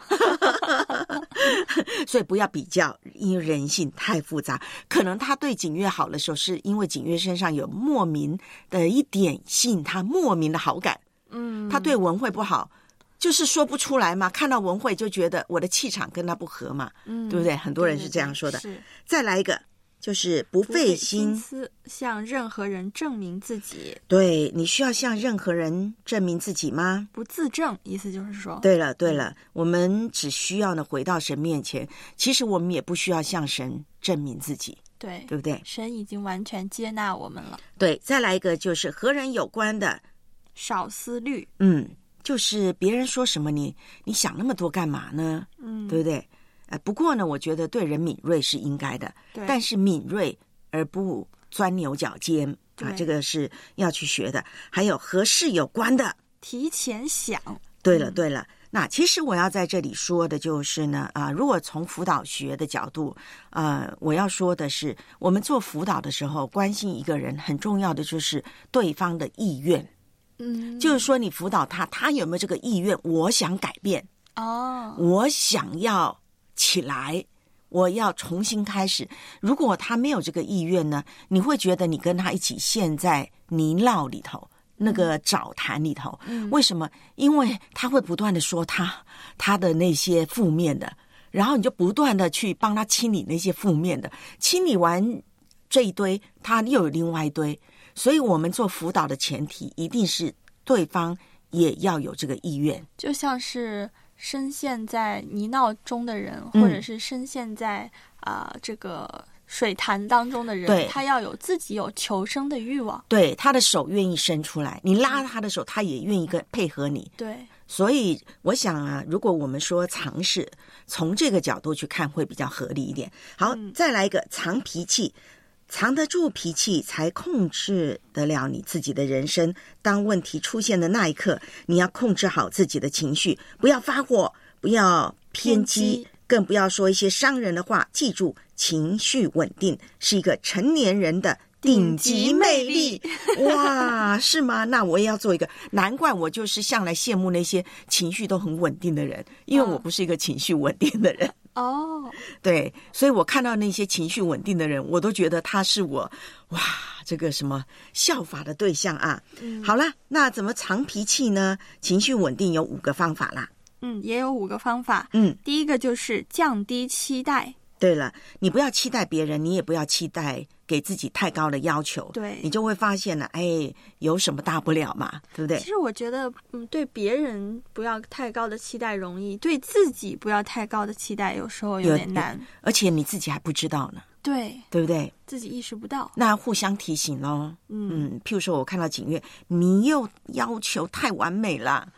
所以不要比较，因为人性太复杂。可能他对景岳好的时候，是因为景岳身上有莫名的一点吸引他莫名的好感。 嗯， 他对文慧不好，就是说不出来嘛。看到文慧就觉得我的气场跟他不合嘛，嗯，对不对？很多人是这样说的。 对对对，是。 再来一个。就是不费心思向任何人证明自己。 对，你需要向任何人证明自己吗？ 不自证，意思就是说。 对了，对了，我们只需要呢回到神面前。其实我们也不需要向神证明自己， 对， 对不对？ 神已经完全接纳我们了。 对，再来一个就是和人有关的， 少思虑。 嗯，就是别人说什么你，你想那么多干嘛呢？ 嗯， 对不对？不过呢，我觉得对人敏锐是应该的，但是敏锐而不钻牛角尖啊，这个是要去学的。还有和事有关的， 提前想。 对了，对了。嗯、那其实我要在这里说的就是呢，啊，如果从辅导学的角度，呃，我要说的是，我们做辅导的时候，关心一个人很重要的就是对方的意愿。 嗯， 就是说你辅导他，他有没有这个意愿？我想改变哦， 我想要。起来，我要重新开始。如果他没有这个意愿呢，你会觉得你跟他一起陷在泥淖里头，那个沼潭里头。 嗯， 为什么？因为他会不断的说他他的那些负面的， 然后你就不断的去帮他清理那些负面的，清理完这一堆，他又有另外一堆。所以我们做辅导的前提一定是对方也要有这个意愿， 就像是深陷在泥淖中的人， 嗯、 或者是深陷在啊、呃、这个水潭当中的人， 对， 他要有自己有求生的欲望， 对，他的手愿意伸出来，你拉他的手，他也愿意跟配合你， 对。 所以我想啊，如果我们说尝试从这个角度去看，会比较合理一点。好，嗯、再来一个藏脾气。藏得住脾气，才控制得了你自己的人生。当问题出现的那一刻，你要控制好自己的情绪，不要发火，不要偏激，更不要说一些伤人的话。记住，情绪稳定是一个成年人的顶级魅力。哇，是吗？那我也要做一个。难怪我就是向来羡慕那些情绪都很稳定的人，因为我不是一个情绪稳定的人。 哦， 对，所以我看到那些情绪稳定的人，我都觉得他是我哇，这个什么效法的对象啊。嗯、好啦，那怎么藏脾气呢？情绪稳定有五个方法啦。 嗯，也有五个方法。 嗯， 第一个就是降低期待。 对了，你不要期待别人，你也不要期待给自己太高的要求， 对， 你就会发现了，哎，有什么大不了嘛，对不对？ 其实我觉得，嗯，对别人不要太高的期待容易，对自己不要太高的期待，有时候有点难， 而且你自己还不知道呢， 对， 对不对？ 自己意识不到， 那互相提醒咯。嗯嗯，譬如说，我看到景月，你又要求太完美了。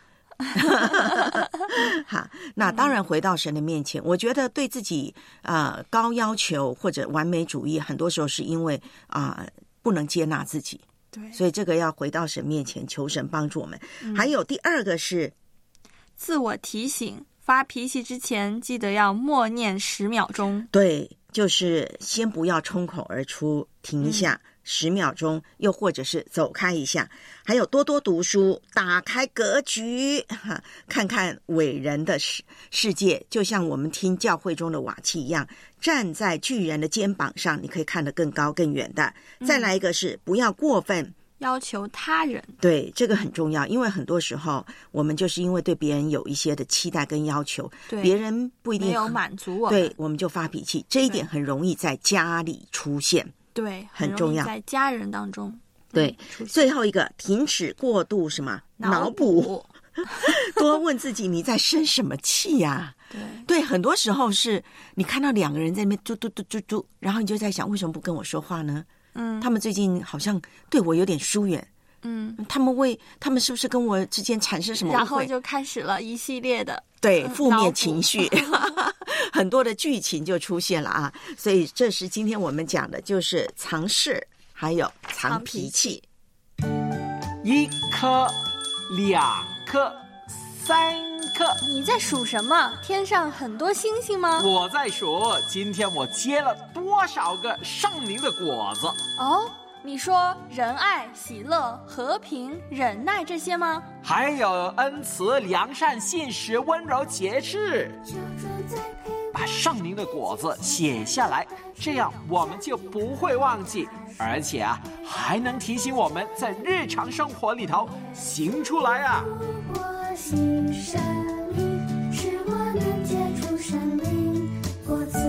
好，那当然回到神的面前，我觉得对自己呃高要求或者完美主义，很多时候是因为啊、呃、不能接纳自己， 对， 所以这个要回到神面前求神帮助我们。嗯、还有第二个是自我提醒，发脾气之前记得要默念十秒钟， 对，就是先不要冲口而出，停一下。嗯十秒钟，又或者是走开一下，还有多多读书，打开格局，哈，看看伟人的世世界，就像我们听教会中的瓦器一样，站在巨人的肩膀上，你可以看得更高更远的。嗯、再来一个是不要过分要求他人， 对，这个很重要，因为很多时候我们就是因为对别人有一些的期待跟要求， 对， 别人不一定没有满足我们， 对，我们就发脾气，这一点很容易在家里出现。 对， 很重要， 在家人当中。 对，最后一个，停止过度什么脑补，多问自己你在生什么气呀、啊？ 对对，很多时候是你看到两个人在那边嘟嘟嘟嘟嘟，然后你就在想，为什么不跟我说话呢？ 嗯， 他们最近好像对我有点疏远。 嗯， 他们为他们是不是跟我之间产生什么误会？ 然后就开始了一系列的对负面情绪，很多的剧情就出现了啊！所以这是今天我们讲的，就是藏事，还有藏脾气。 一颗，两颗，三颗。 你在数什么？天上很多星星吗？ 我在数，今天我结了多少个圣灵的果子？ 哦。你说仁爱、喜乐、和平、忍耐这些吗？ 还有恩慈、良善、信实、温柔、节制。把圣灵的果子写下来，这样我们就不会忘记，而且啊，还能提醒我们在日常生活里头行出来啊。 如果是圣灵，使我能结出圣灵果子。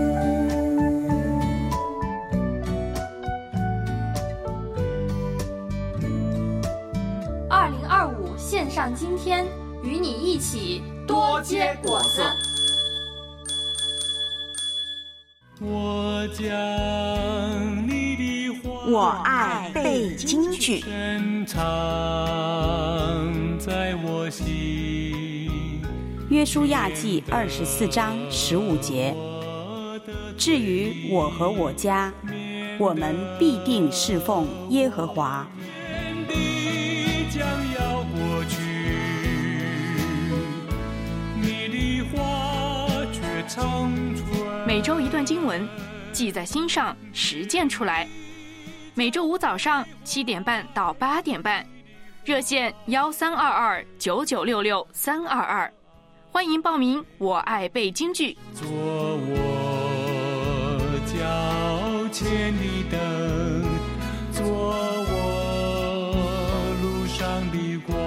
二零二五线上今天，与你一起多结果子。 我将你的话， 我爱背京剧， 深藏在我心。 约书亚记二十四章十五节。至于我和我家，我们必定侍奉耶和华。 将要过去，你的话却长存。 每周一段经文，记在心上，实践出来。每周五早上七点半到八点半，热线幺三二二九九六六三二二，欢迎报名。我爱背京剧， 做我脚前的灯，做我上的光。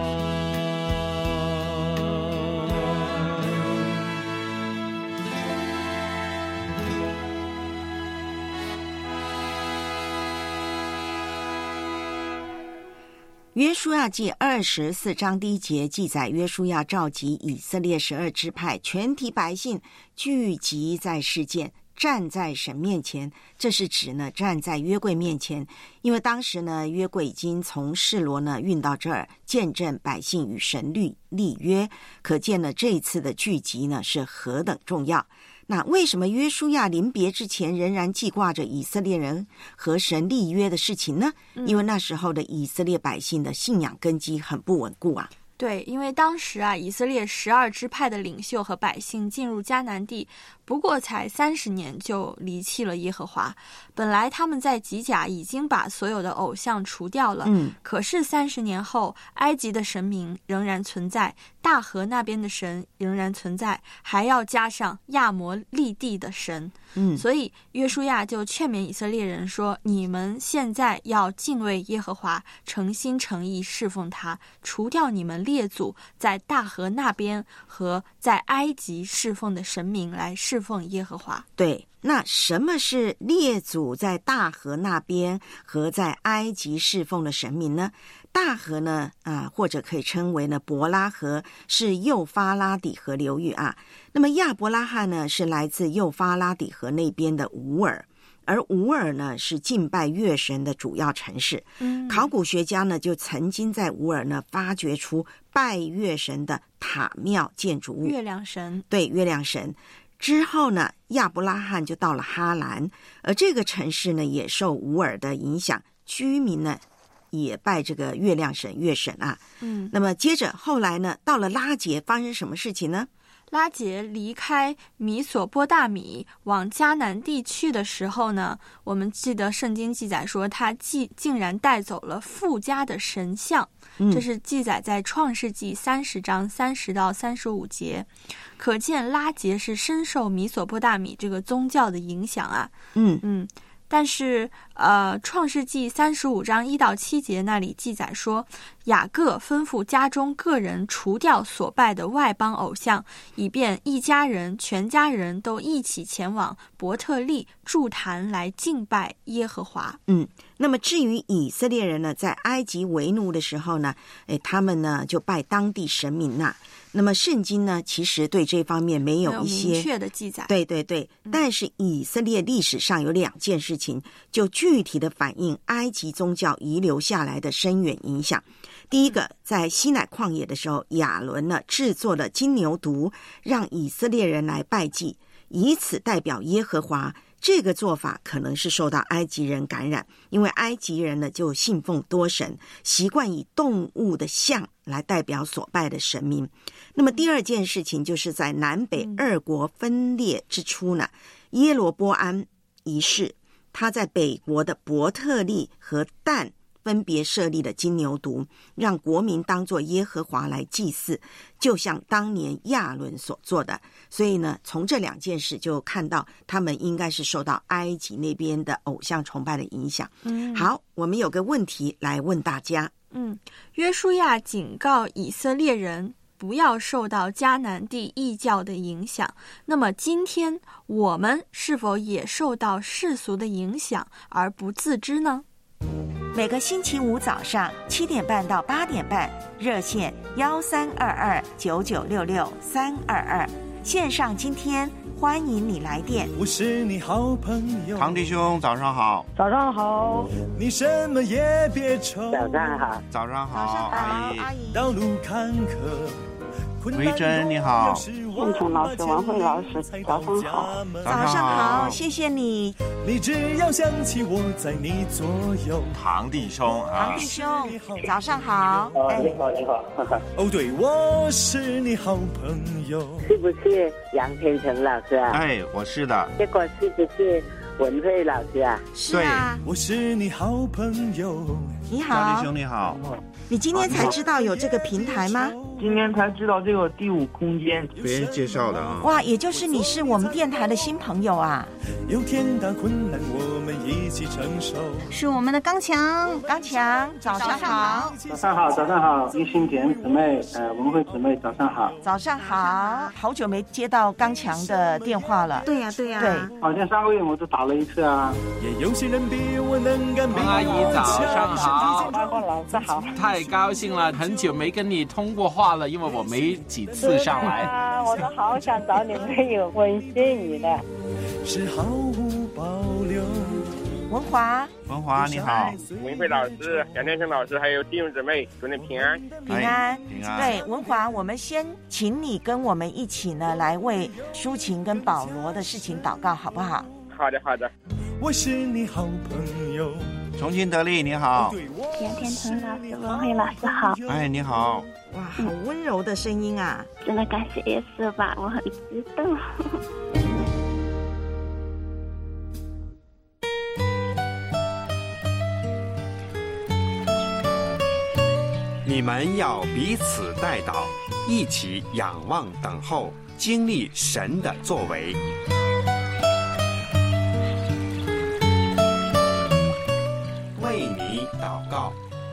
约书亚记二十四章第一节记载，约书亚召集以色列十二支派全体百姓聚集在示剑，站在神面前。这是指呢站在约柜面前，因为当时呢约柜已经从示罗呢运到这儿，见证百姓与神立立约，可见呢这一次的聚集呢是何等重要。那为什么约书亚临别之前仍然记挂着以色列人和神立约的事情呢？因为那时候的以色列百姓的信仰根基很不稳固啊。 对，因为当时啊，以色列十二支派的领袖和百姓进入迦南地，不过才三十年就离弃了耶和华。本来他们在吉甲已经把所有的偶像除掉了，嗯，可是三十年后，埃及的神明仍然存在，大河那边的神仍然存在，还要加上亚摩利地的神。嗯，所以约书亚就劝勉以色列人说：你们现在要敬畏耶和华，诚心诚意侍奉他，除掉你们列祖在大河那边和在埃及侍奉的神明，来侍奉耶和华。 对，那什么是列祖在大河那边和在埃及侍奉的神明呢？大河呢啊，或者可以称为呢伯拉河，是幼发拉底河流域啊。那么亚伯拉罕呢是来自幼发拉底河那边的吾尔，而吾尔呢是敬拜月神的主要城市。嗯，考古学家呢就曾经在吾尔呢发掘出拜月神的塔庙建筑物， 月亮神。对， 月亮神。之后呢，亚伯拉罕就到了哈兰，而这个城市呢也受吾尔的影响，居民呢也拜这个月亮神月神啊。嗯，那么接着后来呢，到了拉结，发生什么事情呢？ 拉结离开米索波大米往迦南地去的时候呢，我们记得圣经记载说他竟竟然带走了富家的神像，嗯，这是记载在创世纪三十章三十到三十五节，可见拉结是深受米索波大米这个宗教的影响啊。嗯嗯。但是呃，创世纪三十五章一到七节那里记载说，雅各吩咐家中个人除掉所拜的外邦偶像，以便一家人全家人都一起前往伯特利筑坛来敬拜耶和华。 嗯，那么至于以色列人呢，在埃及为奴的时候呢，诶，他们呢就拜当地神明呐、啊。那么圣经呢其实对这方面没有一些明确的记载。 对对对、嗯、但是以色列历史上有两件事情就具体的反映埃及宗教遗留下来的深远影响。第一个，在西乃旷野的时候，亚伦呢制作了金牛犊，让以色列人来拜祭，以此代表耶和华。这个做法可能是受到埃及人感染，因为埃及人呢就信奉多神，习惯以动物的像来代表所拜的神明。那么第二件事情就是在南北二国分裂之初呢，耶罗波安一世他在北国的伯特利和但分别设立了金牛犊，让国民当作耶和华来祭祀，就像当年亚伦所做的。所以呢，从这两件事就看到他们应该是受到埃及那边的偶像崇拜的影响。嗯，好，我们有个问题来问大家。 嗯，约书亚警告以色列人不要受到迦南地异教的影响。那么今天我们是否也受到世俗的影响而不自知呢？ 每个星期五早上七点半到八点半，热线幺三二二九九六六三二二，线上今天欢迎你来电。 我是你好朋友， 唐弟兄早上好。 早上好。 你什么也别愁。 早上好。 早上好，阿姨。 道路坎坷。 维珍你好。 建成老师、王慧老师，早上好。 早上好，谢谢你。 你只要想起我在你左右。 唐弟兄啊， 唐弟兄，早上好。 哦，你好，你好。 哦，对，我是你好朋友。 是不是杨天成老师啊？ 哎，我是的。 结果是不是文慧老师啊？ 是啊。 我是你好朋友。 你好， 唐弟兄你好。 你今天才知道有这个平台吗？ 今天才知道这个第五空间， 别人介绍的啊。 哇，也就是你是我们电台的新朋友啊。 有天大困难我们一起承受。 是我们的刚强，刚强，早上好。 早上好，早上好，一心姐姊妹，呃，文慧姊妹，早上好。 早上好，好久没接到刚强的电话了。 对呀、啊，对呀、啊，对，好像上个月我都打了一次啊。 也有些人比我能干， 王阿姨早上好， 包括老师好， 太高兴了，很久没跟你通过话了，因为我没几次上来。 啊，我都好想找你们有关系你的。 是毫无保留。 文华， 文华你好， 文慧老师、杨天成老师还有弟兄姊妹，祝你平安， 平安， 平安。 对，文华，我们先请你跟我们一起呢，来为抒情跟保罗的事情祷告，好不好？ 好的，好的。 我是你好朋友。 重庆得力，你好。 杨天成老师、文慧老师好。 哎，你好。 哇，好温柔的声音啊！ 真的感谢耶稣吧，我很激动。 你们要彼此代祷，一起仰望等候，经历神的作为。为你祷告。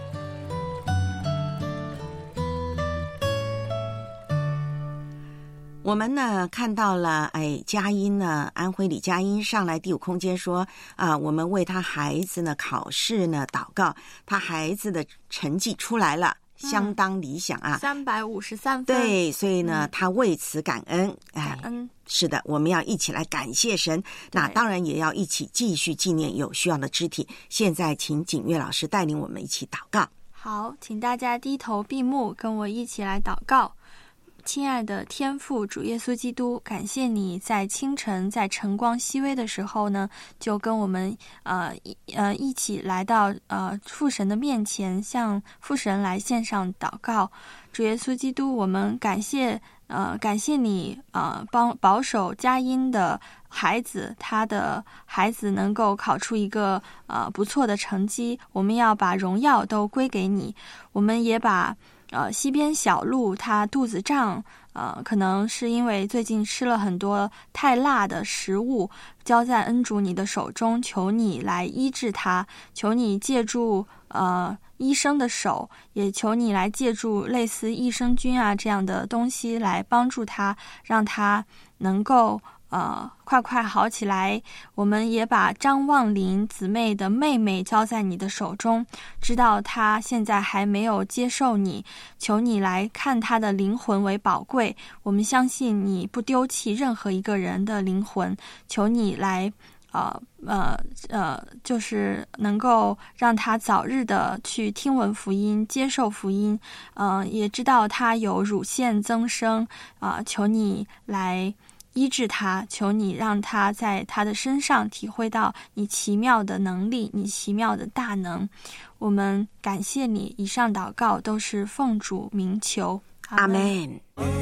我们呢看到了，哎，佳音呢，安徽李佳音上来第五空间说啊、呃，我们为他孩子呢考试呢祷告，他孩子的成绩出来了。相当理想啊， 三百五十三分。 对，所以呢，嗯、他为此感恩。哎， 感恩是的，我们要一起来感谢神。那当然也要一起继续纪念有需要的肢体。现在，请景月老师带领我们一起祷告。 好，请大家低头闭目，跟我一起来祷告。亲爱的天父主耶稣基督，感谢你在清晨在晨光熹微的时候呢，就跟我们呃呃一起来到呃父神的面前，向父神来献上祷告。主耶稣基督，我们感谢呃感谢你呃帮保守佳音的孩子，他的孩子能够考出一个呃不错的成绩，我们要把荣耀都归给你。我们也把呃，西边小鹿它肚子胀，呃，可能是因为最近吃了很多太辣的食物，交在恩主你的手中，求你来医治它，求你借助呃医生的手，也求你来借助类似益生菌啊这样的东西来帮助它，让它能够呃，快快好起来。我们也把张望林姊妹的妹妹交在你的手中，知道她现在还没有接受你，求你来看她的灵魂为宝贵。我们相信你不丢弃任何一个人的灵魂，求你来呃呃呃，就是能够让他早日的去听闻福音，接受福音。呃，也知道他有乳腺增生啊、呃，求你来医治他，求你让他在他的身上体会到你奇妙的能力，你奇妙的大能。我们感谢你，以上祷告都是奉主名求， 阿们。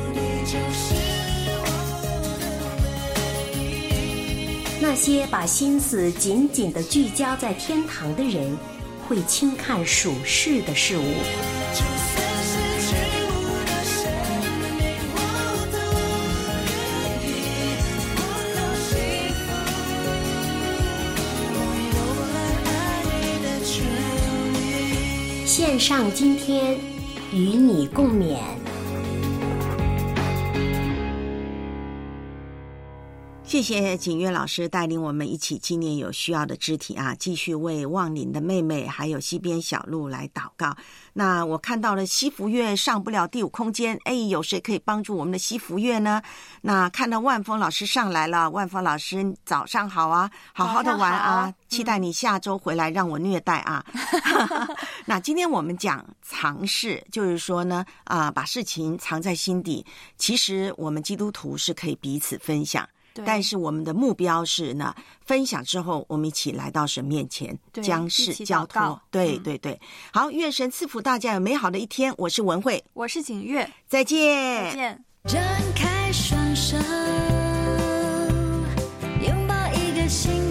那些把心思紧紧地聚焦在天堂的人，会轻看属世的事物。线上今天与你共勉。 谢谢景月老师带领我们一起纪念有需要的肢体啊，继续为望林的妹妹还有西边小路来祷告。那我看到了西福月上不了第五空间，哎，有谁可以帮助我们的西福月呢？那看到万峰老师上来了，万峰老师早上好啊，好好的玩啊，期待你下周回来让我虐待啊。那今天我们讲藏事，就是说呢啊、呃，把事情藏在心底。其实我们基督徒是可以彼此分享。但是我们的目标是呢，分享之后我们一起来到神面前，将事交托。对对对，好，愿神赐福大家有美好的一天。我是文慧， 我是景月， 再见， 再见。 张开双手，拥抱一个新